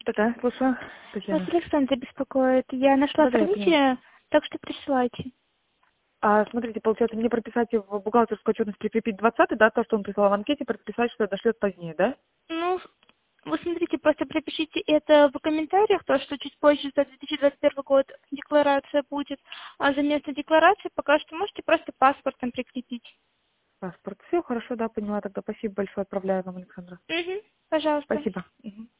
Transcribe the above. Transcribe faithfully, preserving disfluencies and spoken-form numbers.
Да-да, слушаю. Вас Татьяна. Александра беспокоит. Я нашла Да-да, я поняла. комиссию, так что присылайте. А, смотрите, получается, мне прописать в бухгалтерскую отчетность прикрепить двадцатый, да, то, что он прислал в анкете, прописать, что дошлет позднее, да? Ну, вы смотрите, просто пропишите это в комментариях, то, что чуть позже за две тысячи двадцать первый год декларация будет, а за место декларации пока что можете просто паспортом прикрепить. Паспорт. Все, хорошо, да, поняла. Тогда спасибо большое, отправляю вам, Александра. Угу, пожалуйста. Спасибо. Мгм.